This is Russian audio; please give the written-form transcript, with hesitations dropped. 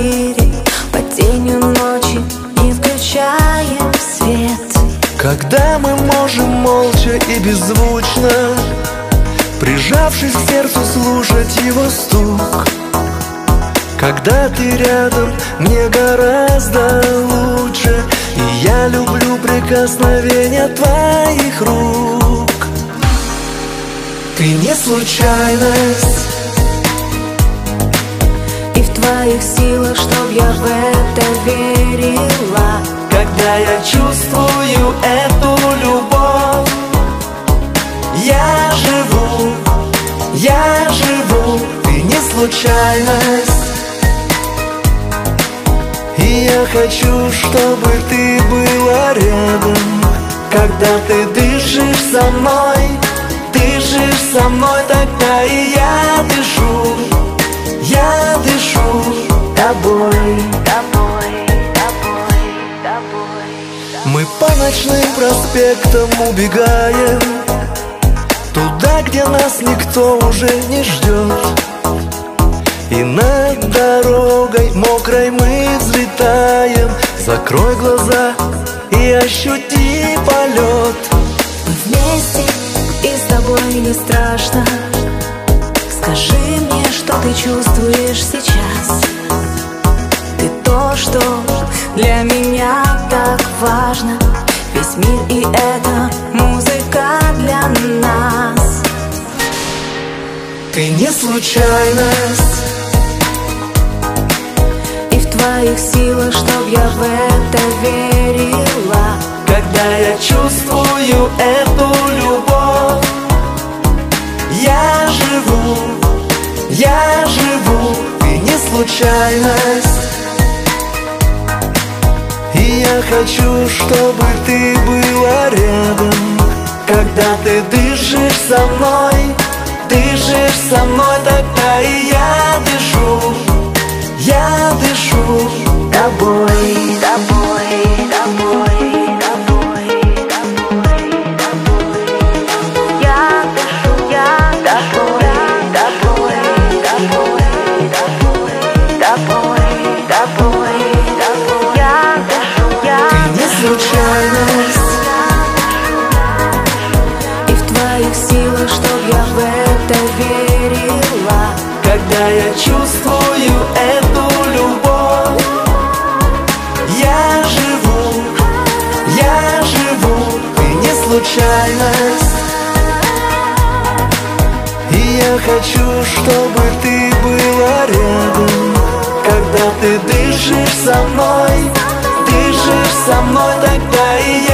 квартире под тенью ночи, не включаем свет. Когда мы можем молча и беззвучно, прижавшись к сердцу, слушать его стук. Когда ты рядом, мне гораздо лучше, и я люблю прикосновения твоих рук. Ты не случайность, и в твоих силах, чтоб я в это верила. когда я чувствую эту любовь, я живу, ты не случайность. И я хочу, чтобы ты была рядом, когда ты дышишь со мной, тогда и я дышу тобой. Мы по ночным проспектам убегаем туда, где нас никто уже не ждет. И над дорогой мокрой мы взлетаем. Закрой глаза и ощути полет. Мы вместе, и с тобой не страшно. Скажи мне, что ты чувствуешь сейчас. Ты то, что для меня так важно. Весь мир и эта музыка для нас. Ты не случайность, и в твоих силах, чтоб я в это верила. когда я чувствую эту любовь, я живу, ты не случайность. И я хочу, чтобы ты была рядом, когда ты дышишь со мной, тогда и я дышу тобой. Случайность, и в твоих силах, чтоб я в это верила. когда я чувствую эту любовь, я живу, ты не случайность. И я хочу, чтобы ты была рядом, когда ты дышишь со мной, тогда и я